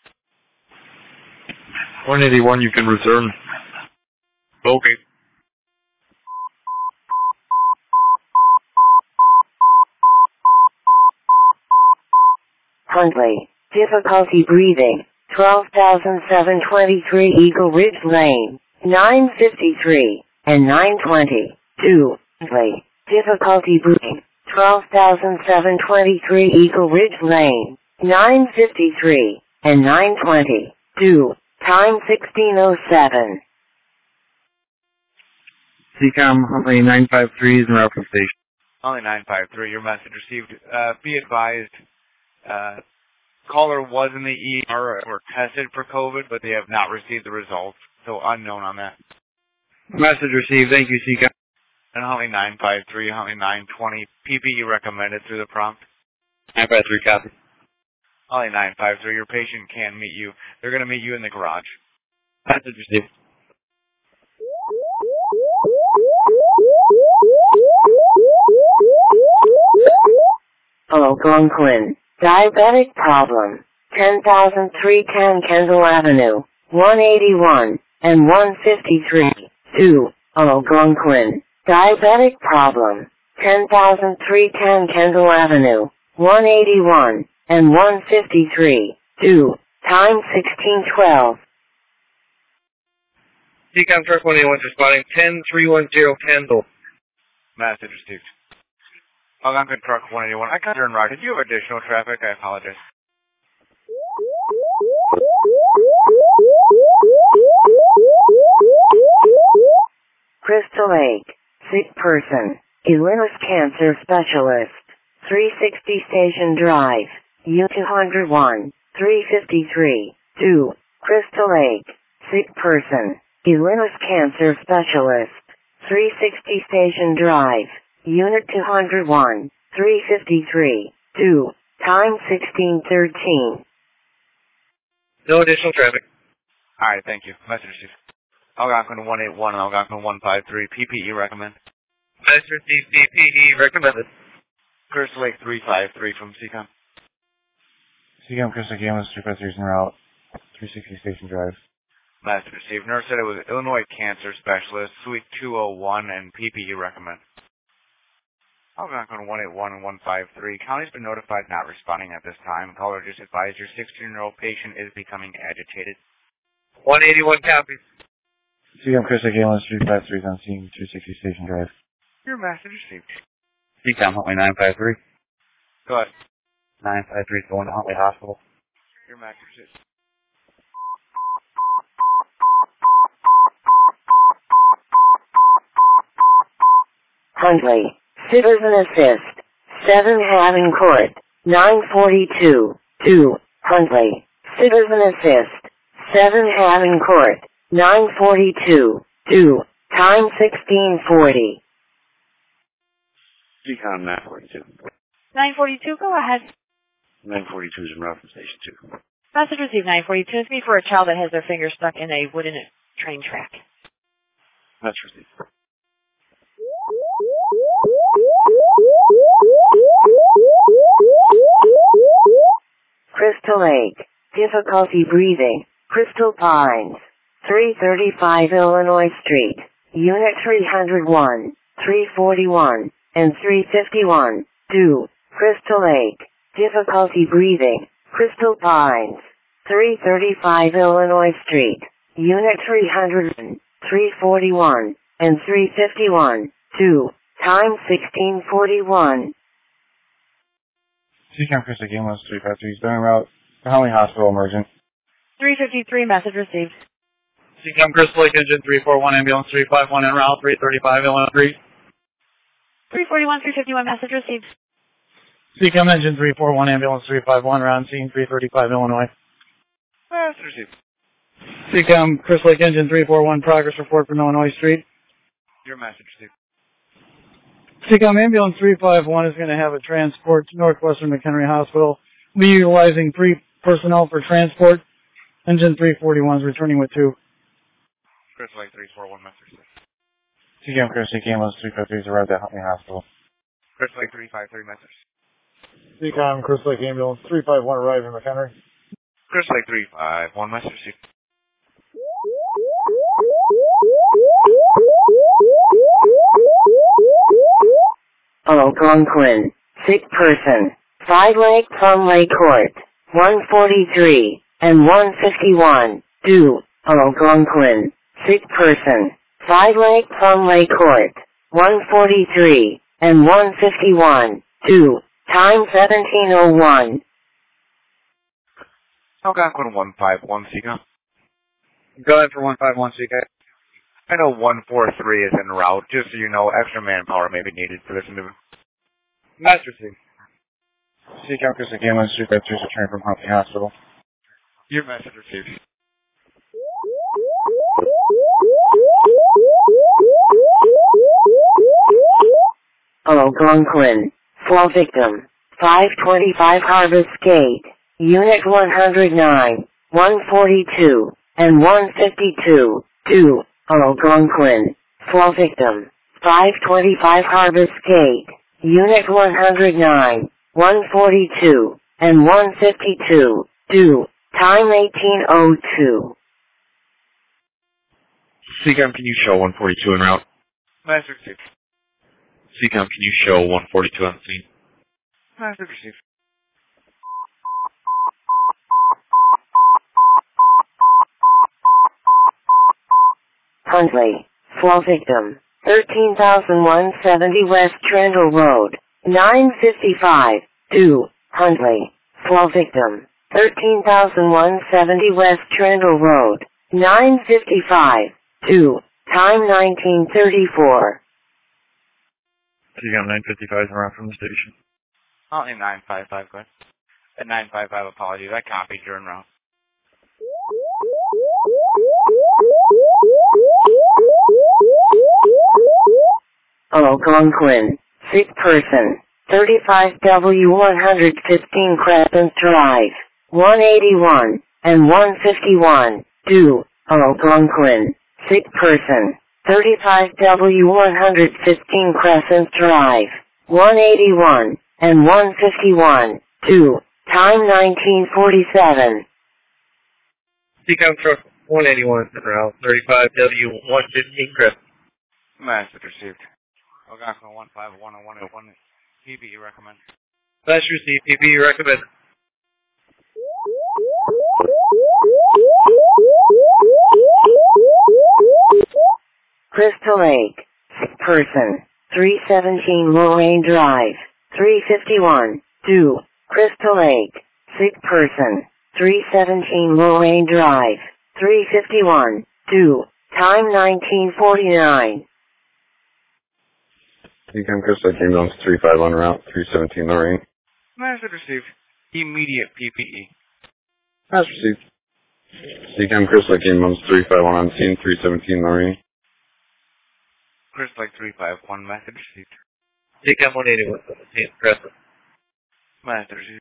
one eighty-one, you can return. Okay. Huntley. Difficulty breathing. twelve thousand seven hundred twenty-three Eagle Ridge Lane. nine fifty-three and nine twenty. two. Huntley. Difficulty breathing. twelve thousand seven hundred twenty-three Eagle Ridge Lane. nine fifty-three and nine twenty. two. Time sixteen oh seven. C COM Huntley nine five three is in route from station. Only nine five three, your message received. Uh, be advised, uh, caller was in the E R or tested for COVID, but they have not received the results, so unknown on that. Message received. Thank you, C COM. And Huntley nine five three, Huntley nine twenty, P P E recommended through the prompt. nine five three, copy. Huntley nine five three, your patient can meet you. They're going to meet you in the garage. Message received. Algonquin. Diabetic problem. ten thousand three ten Kendall Avenue. one eighty-one and one fifty-three. two. Algonquin. Diabetic problem. ten thousand three ten Kendall Avenue. one eighty-one and one fifty-three. two. Time sixteen twelve. C COM truck one eighty-one is responding ten three one zero Kendall. Message received. Algonquin truck one eighty-one. I got turn right. Did you have additional traffic? I apologize. Crystal Lake. Sick person. Illinois Cancer Specialist. three sixty Station Drive. U two oh one. three fifty-three. two. Crystal Lake. Sick person. Illinois Cancer Specialist. three sixty Station Drive. Unit two oh one. three fifty-three. two. Time sixteen thirteen. No additional traffic. Alright, thank you. Message received. Algonquin one eighty-one and Algonquin one fifty-three. P P E recommend. Message received. P P E recommended. Crystal Lake three five three from C COM. C COM Crystal Lake Ambulance three five three is en route. three sixty Station Drive. Message received. Nurse said it was Illinois Cancer Specialist, Suite two oh one, and P P E recommend. Algonquin one eighty-one and one fifty-three. County's been notified not responding at this time. Caller just advised your sixteen-year-old patient is becoming agitated. one eighty-one copies. C COM Crystal Lake Ambulance three five three is on scene, two sixty Station Drive. Your message received. C COM Huntley nine five three. Go ahead. nine five three is going to Huntley Hospital. Your message received. Huntley. Citizen Assist. seven Haven Court. nine forty-two. two. Huntley. Citizen Assist. seven Haven Court. nine forty-two. two. Time sixteen forty. C COM nine forty-two. nine forty-two, go ahead. nine forty-two is en route from Station two. Message received nine forty-two. It's me for a child that has their finger stuck in a wooden train track. That's received. Crystal Lake. Difficulty breathing. Crystal Pines. three thirty-five Illinois Street. Unit three oh one, three forty-one, and three fifty-one. two. Crystal Lake. Difficulty breathing. Crystal Pines. three thirty-five Illinois Street. Unit three hundred, three forty-one, and three fifty-one. two. Time sixteen forty-one. C COM Crystal Game one three five three is en route to Huntley Hospital Emergent. three fifty-three, message received. C COM Crystal Lake Engine three four one, Ambulance three five one en route, three thirty-five Illinois Street. three forty-one, three fifty-one, message received. C COM Engine three four one, Ambulance three five one, round scene three thirty-five Illinois. Message received. C COM Crystal Lake Engine three four one, progress report from Illinois Street. Your message received. C COM Ambulance three five one is going to have a transport to Northwestern McHenry Hospital. We'll be utilizing three personnel for transport. Engine three forty-one is returning with two. Crystal Lake three four one, message received. C COM Crystal Lake Game one three five three is arrived at Huntley Hospital. Crystal Lake three five three, message. C COM Crystal Lake Ambulance three five one arriving in McHenry. Crystal Lake three five one, message received. Algonquin. Sick person. Five Lake Plum Lake Court. one forty-three and one fifty-one. two. Algonquin. Sick person. Five Lake Plum Lake Court. one forty-three and one fifty-one. two. Time seventeen oh one. Algonquin one five one, C COM. Go ahead for one five one, C COM. I know one four three is en route. Just so you know, extra manpower may be needed for this maneuver. Message received. C COM Crystal Game one three five three is returning from Huntley Hospital. Your message received. Algonquin. Fall victim. five twenty-five Harvest Gate. Unit one oh nine, one forty-two, and one fifty-two. two. Algonquin. Fall victim. five twenty-five Harvest Gate. Unit one oh nine, one forty-two, and one fifty-two. two. Time eighteen oh two. C COM, can you show one forty-two en route? Message received. C COM, can you show one forty-two on scene? Message received. Huntley. Fall victim. thirteen thousand one hundred seventy West Trendle Road. nine fifty-five. two. Huntley. Fall victim. thirteen thousand one hundred seventy West Trendle Road. nine fifty-five. two. Time nineteen thirty-four. C COM nine fifty-five is en route from the station. Huntley nine five five, go ahead. At nine five five, apologies. I copied your en route. Algonquin. Sick person. thirty-five W one fifteen Crescent Drive. one eighty-one and one fifty-one. two. Algonquin. Sick person. thirty-five W one fifteen Crescent Drive. one eighty-one and one fifty-one. two. Time nineteen forty-seven. C COM truck one eighty-one en route, thirty-five W one fifteen Crescent. Message received. Algonquin one five one and one oh one. P B, you recommend? Message received. P B, recommend. Crystal Lake. Sick person. three seventeen Lorraine Drive. three fifty-one. two. Crystal Lake. Sick person. three seventeen Lorraine Drive. three fifty-one. two. Time nineteen forty-nine. Seacom Chris Lake ambulance three five one route three seventeen Lorraine. Message received. Immediate P P E. That's received. Seacom Chris Lake ambulance three five one on scene three seventeen Lorraine. Chris Lake three five one, message received. Seacom one eighty-one, Chris. Message received.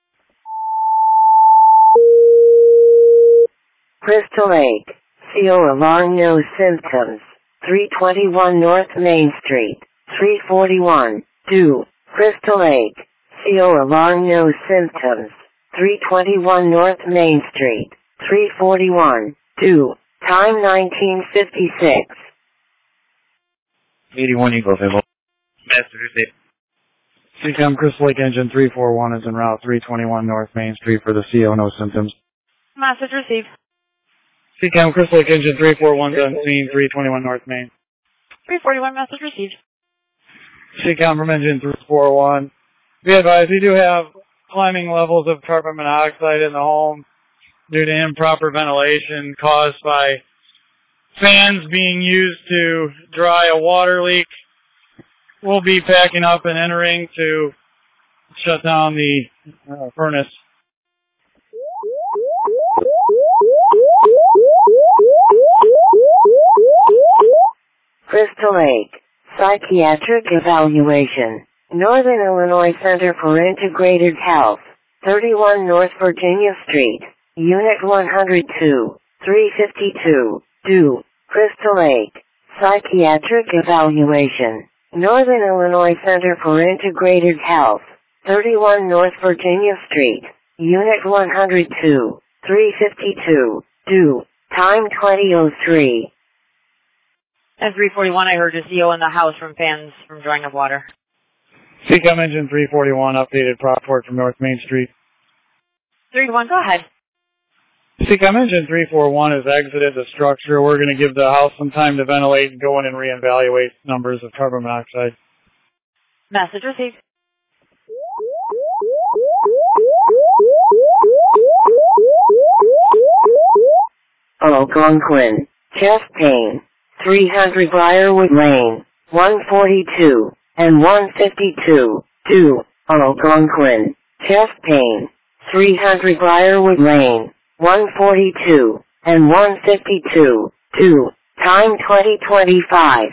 Crystal Lake. C O alarm, no symptoms. three twenty-one North Main Street. three forty-one. two. Crystal Lake. C O alarm, no symptoms. three twenty-one North Main Street. three forty-one. two. Time nineteen fifty-six. eighty-one Eagle available. Message received. Seacom Crystal Lake engine three four one is en route three twenty-one North Main Street for the C O, no symptoms. Message received. Seacom Crystal Lake engine three four one is on scene three twenty-one North Main. three forty-one, message received. Seacom from engine three four one. Be advised, we do have climbing levels of carbon monoxide in the home due to improper ventilation caused by fans being used to dry a water leak. We'll be packing up and entering to shut down the uh, furnace. Crystal Lake. Psychiatric evaluation. Northern Illinois Center for Integrated Health. thirty-one North Virginia Street. Unit one oh two. three fifty-two. two. Crystal Lake. Psychiatric evaluation. Northern Illinois Center for Integrated Health. thirty-one North Virginia Street. Unit one oh two. three fifty-two. two. Time twenty oh three. At three forty-one, I heard a C O in the house from fans from drying of water. Seacom engine three forty-one, updated prop port from North Main Street. three one, go ahead. Seacom engine three four one has exited the structure. We're going to give the house some time to ventilate and go in and reevaluate numbers of carbon monoxide. Message received. Algonquin. Chest pain. three hundred Briarwood Lane. one forty-two. And one fifty-two. two. Algonquin. Chest pain. three hundred Briarwood Lane. one forty-two. And one fifty-two. two. Time twenty twenty-five.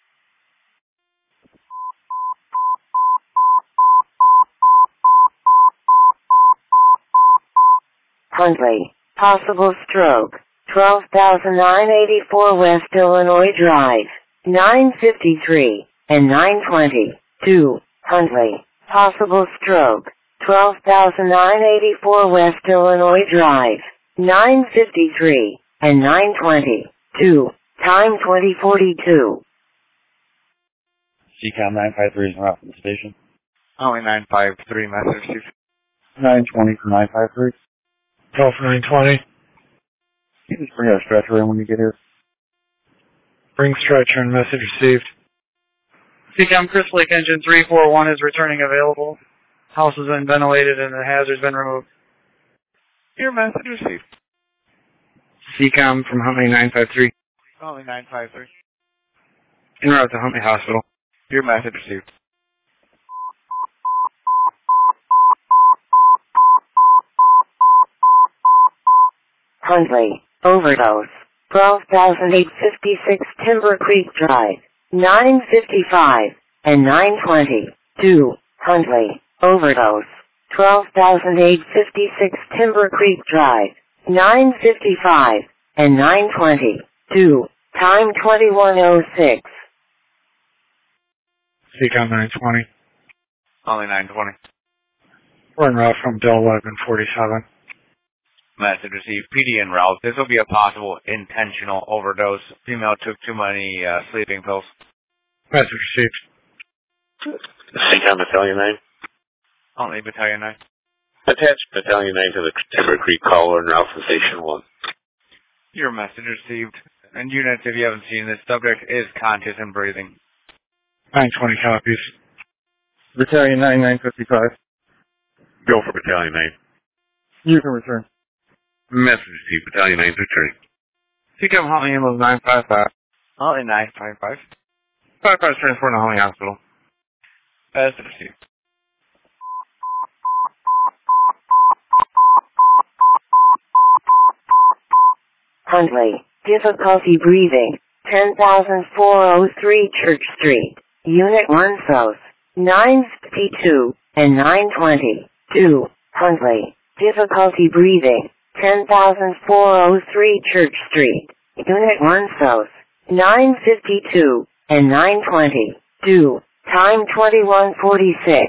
Huntley. Possible stroke. twelve thousand nine hundred eighty-four West Illinois Drive. nine fifty-three. And nine twenty. two. Huntley. Possible stroke. twelve thousand nine hundred eighty-four West Illinois Drive. nine fifty-three. And nine twenty. two. Time twenty forty-two. Seacom nine five three is en route from the station. Only nine five three, message received. nine twenty for nine five three. Go for nine twenty. You just bring our stretcher in when you get here. Bring stretcher and message received. Seacom Crystal Lake engine three four one is returning available. House has been ventilated and the hazard's been removed. Your message received. Seacom from Huntley nine five three. Only nine five three. En route to Huntley Hospital. Your message received. Huntley. Overdose. twelve thousand eight hundred fifty-six Timber Creek Drive. nine fifty-five. And nine twenty. two. Huntley. Overdose. twelve thousand eight hundred fifty-six Timber Creek Drive. nine fifty-five. And nine twenty. two. Time twenty-one oh six. Seacom nine twenty. Only nine twenty. We're en route from Del eleven forty-seven. Message received. P D en route. This will be a possible intentional overdose. Female took too many uh, sleeping pills. Message received. Seacom Battalion nine. Only Battalion nine. Attach Battalion nine to the Timber Creek call en route from Station one. Your message received. And units, if you haven't seen this, subject is conscious and breathing. nine twenty copies. Battalion nine nine fifty-five. Go for Battalion nine. You can return. Message received. Battalion nine returning. Seacom Huntley ambulance nine five five. Only nine five five. five five transport to Huntley Hospital. Message received. Huntley, difficulty breathing, ten thousand four hundred three Church Street, Unit one South, nine fifty-two and nine twenty-two. Huntley, difficulty breathing, ten thousand four hundred three Church Street, Unit one South, nine fifty-two and nine twenty-two. Time twenty-one forty-six.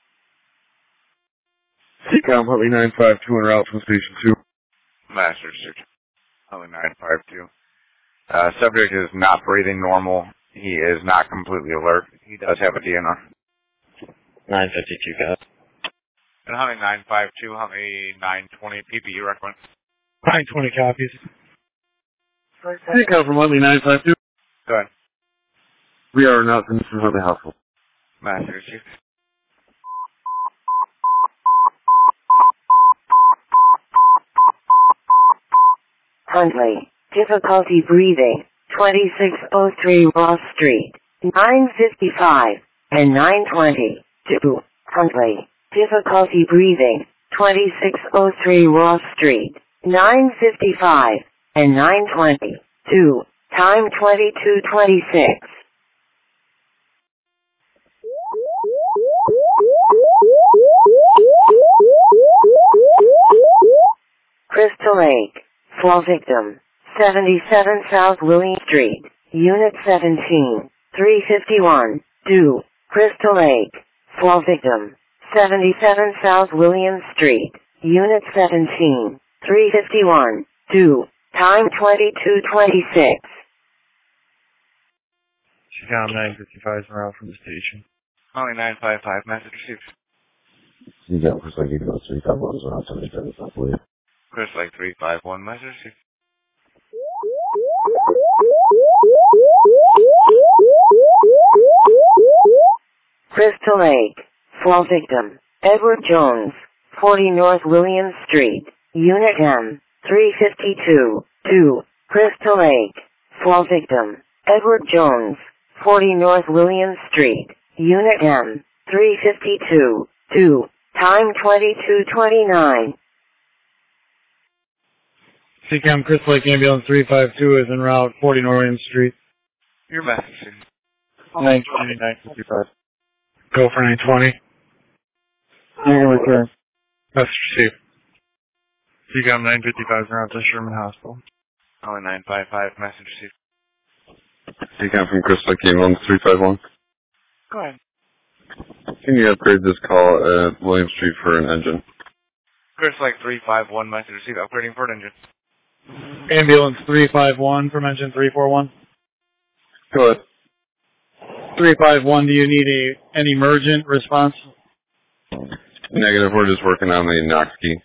C COM Huntley nine five two en route from Station two. Master Search. Huntley nine five two. Uh, subject is not breathing normal. He is not completely alert. He does have a D N R. nine fifty-two, got. And Huntley nine five two, Huntley nine twenty, P P U recommend. nine twenty copies. C COM from Huntley nine five two. Go ahead. We are not from Huntley Hospital. Master Chief. Huntley, difficulty breathing, twenty-six oh three Ross Street, nine fifty-five and nine twenty-two. Huntley, difficulty breathing, twenty-six oh three Ross Street, nine fifty-five and nine twenty-two. Time twenty-two twenty-six. Crystal Lake, fall victim, seventy-seven South William Street, Unit seventeen, three fifty-one, two, Crystal Lake, fall victim, seventy-seven South William Street, Unit seventeen, three fifty-one, two, time twenty-two twenty-six. C COM nine fifty-five is en route from the station. Huntley nine five five, message received. C COM Chris Lake eight oh three five one is en route seventy-seven South William. Chris Lake three five one, message received. Crystal Lake, fall victim, Edward Jones, forty North William Street, Unit M, three fifty-two, two, Crystal Lake, fall victim, Edward Jones, forty North William Street, Unit M, three fifty-two, two, time twenty-two twenty-nine. C COM Crystal Lake Ambulance three five two is en route, forty North William Street. Your message. nine twenty, nine fifty-five. Go for nine twenty. Negative return. Message received. C COM nine fifty-five is en route to Sherman Hospital. Huntley nine five five, message received. C COM from Chris Lake Ambulance three five one. Go ahead. Can you upgrade this call at William Street for an engine? Chris Lake three five one, message received. Upgrading for an engine. Ambulance three five one from engine three four one. Go ahead. three five one, do you need a an emergent response? Negative, we're just working on the Knox key.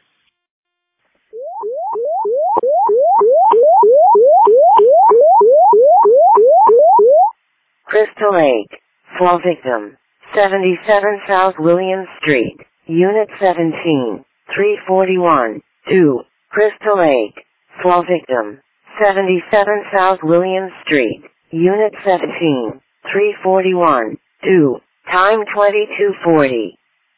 Crystal Lake, fall victim, seventy-seven South William Street, Unit seventeen, three forty-one, two, Crystal Lake, fall victim, seventy-seven South William Street, Unit seventeen, three forty-one, two, time twenty-two forty.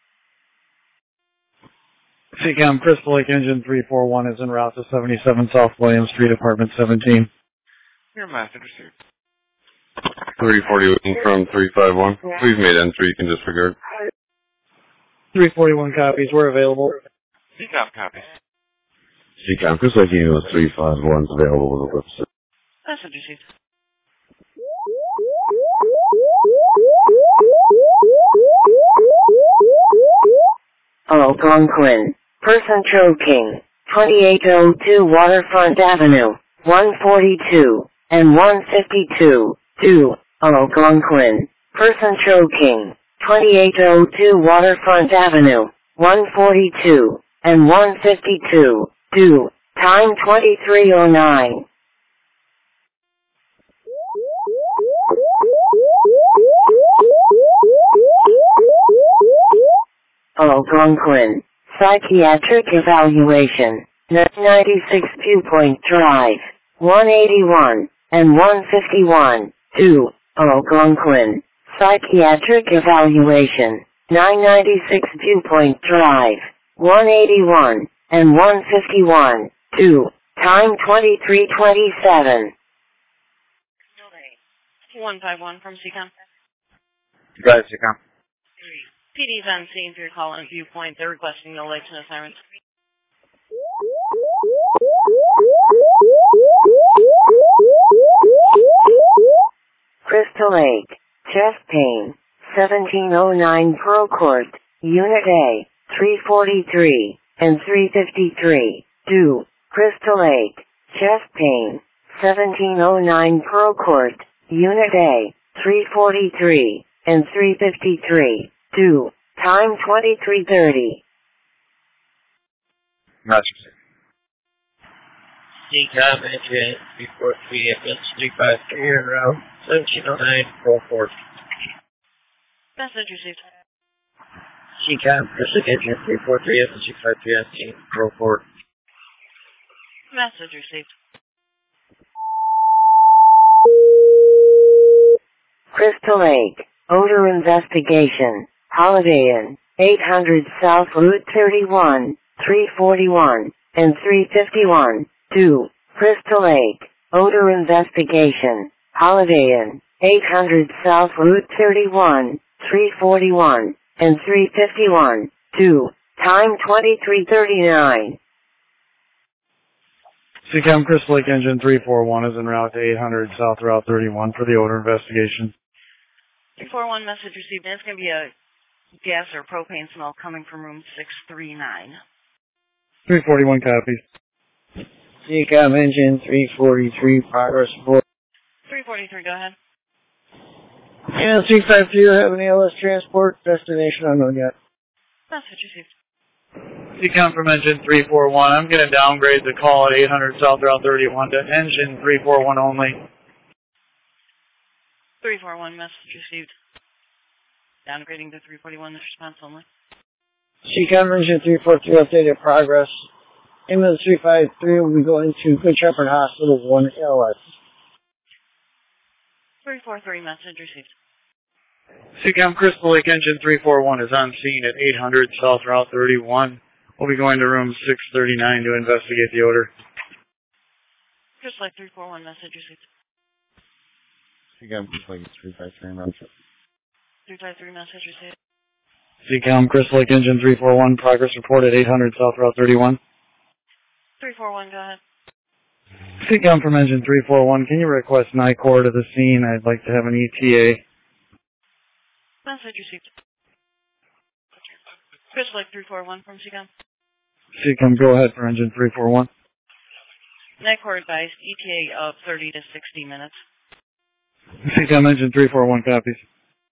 C COM Crystal Lake Engine three four one is en route to seventy-seven South William Street, Apartment seventeen. Your message received. three forty-one from three five one. We've made N three, you can disregard. three forty-one copies were available. C COM copies. C COM Chris Lake Ambulance three five one is available with a website. Message received. Algonquin, person choking, twenty-eight oh two Waterfront Avenue, one forty-two, and one fifty-two, two, Algonquin, person choking, twenty-eight oh two Waterfront Avenue, one forty-two, and one fifty-two, two, time twenty-three oh nine. Algonquin, psychiatric evaluation, ninety-six Viewpoint Drive, one eighty-one, and one fifty-one, two, Algonquin, Psychiatric evaluation. nine ninety-six Viewpoint Drive. one eighty-one and one fifty-one. two. Time twenty-three twenty-seven. one five one from C COM. Go ahead, C COM. P D's on scene for your call and Viewpoint. They're requesting no lights and sirens. Crystal Lake. Chest pain. seventeen oh nine Pearl Court. Unit A. three forty-three and three fifty-three. two. Crystal Lake. Chest pain. seventeen oh nine Pearl Court. Unit A. three forty-three and three fifty-three. two. Time twenty-three thirty. Roger. C COM, entry three four three, F S three five three, en route, seventeen oh nine, roll four. Message received. C COM, Pacific Engine three four three, F S three five three, nineteen, roll four. Message received. Crystal Lake. Odor investigation. Holiday Inn. eight hundred South Route thirty-one, three forty-one, and three fifty-one. two. Crystal Lake. Odor investigation. Holiday Inn. eight hundred South Route thirty-one, three forty-one, and three fifty-one. two. Time twenty-three thirty-nine. C COM Crystal Lake Engine three four one is en route to eight hundred South Route thirty-one for the odor investigation. three four one message received. And it's going to be a gas or propane smell coming from room six three nine. three forty-one copies. C COM Engine three forty-three, progress report. three forty-three, go ahead. And three five three, have an A L S transport, destination unknown yet. Message received. C COM from Engine three four one. I'm going to downgrade the call at eight hundred South Route thirty-one to Engine three four one only. three four one message received. Downgrading to three forty-one, response only. C COM Engine three four three, updated progress. Ambulance three five three will be going to Good Shepherd Hospital, one A L S. three four three message received. C COM Crystal Lake Engine three four one is on scene at eight hundred South Route thirty-one. We'll be going to room six thirty-nine to investigate the odor. Crystal Lake three four one message received. C COM Crystal Lake three five three, round trip. three five three message received. C COM Crystal Lake Engine three four one, progress report at eight hundred South Route thirty-one. three four one, go ahead. C COM from Engine three four one, can you request NICOR to the scene? I'd like to have an E T A. Message received. Crystal Lake three four one from C COM. C COM, go ahead for Engine three four one. NICOR advised E T A of thirty to sixty minutes. C COM Engine three four one copies.